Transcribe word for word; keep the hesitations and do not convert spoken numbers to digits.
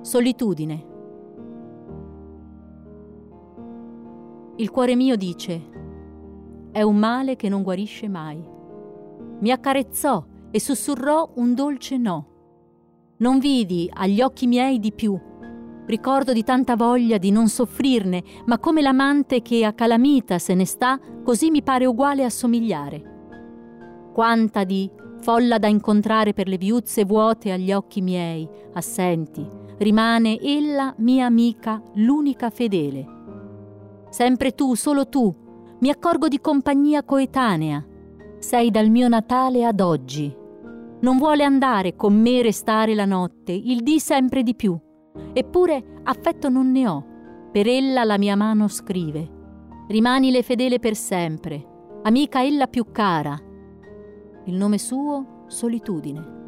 Solitudine. Il cuore mio dice: è un male che non guarisce mai. Mi accarezzò e sussurrò un dolce no. Non vidi agli occhi miei di più. Ricordo di tanta voglia di non soffrirne, ma come l'amante che a calamita se ne sta, così mi pare uguale a somigliare. Quanta di folla da incontrare per le viuzze vuote agli occhi miei, assenti, rimane ella mia amica, l'unica fedele. Sempre tu, solo tu, mi accorgo di compagnia coetanea. Sei dal mio Natale ad oggi. Non vuole andare con me restare la notte, il dì sempre di più. Eppure affetto non ne ho, per ella la mia mano scrive. Rimanile fedele per sempre, amica ella più cara. Il nome suo, solitudine.